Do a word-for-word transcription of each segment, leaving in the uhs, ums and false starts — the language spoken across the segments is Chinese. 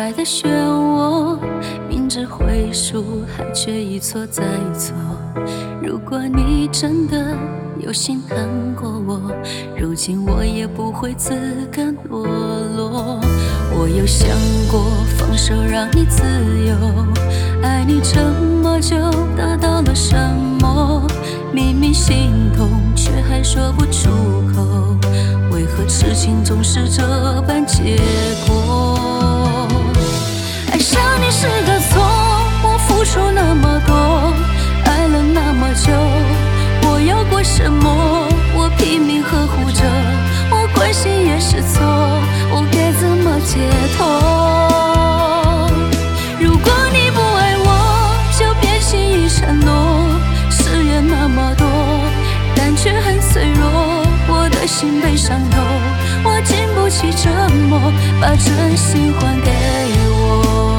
爱的漩涡，明知会输，还却一错再错。如果你真的有心疼过我，如今我也不会自甘堕落。我有想过放手让你自由，爱你这么久，得到了什么？明明心痛，却还说不出口，为何痴情总是这般结果？爱上你是个错，我付出那么多，爱了那么久，我要过什么？我拼命呵护着，我关心也是错，我该怎么解脱？如果你不爱我，就别轻易承诺，誓言那么多，但却很脆弱，我的心被伤透，我经不起折磨，把真心还给我。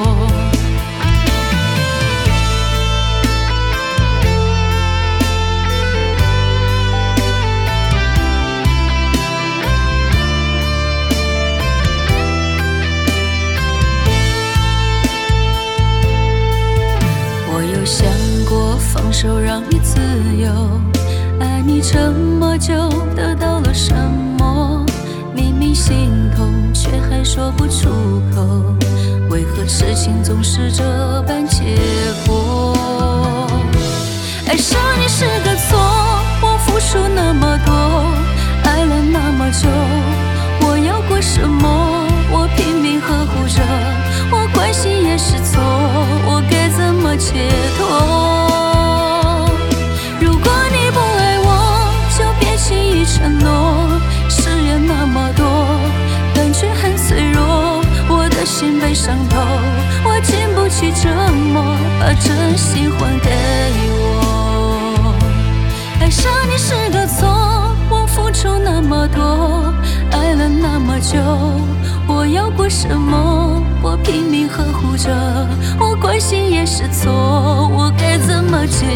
我有想过放手让你自由，爱你这么久，得到了什么？明明心痛，却还说不出口，为何痴情总是这般结果？爱上你是个错，我付出那么多，爱了那么久，我要过什么？我拼命呵护着，我关心也是错，我该怎么解脱？如果你不爱我，就别轻易承诺，誓言那么多，但却很脆弱，我的心被伤透，我经不起折磨，把真心还给我。爱上你是个错，我付出那么多，爱了那么久，我要过什么？我拼命呵护着，我关心也是错，我该怎么解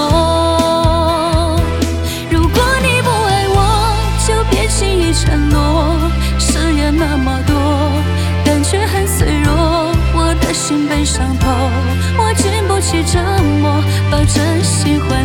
脱？如果你不爱我，就别轻易承诺，誓言那么多，但却很脆弱，我的心被伤透，我经不起折磨，把真心还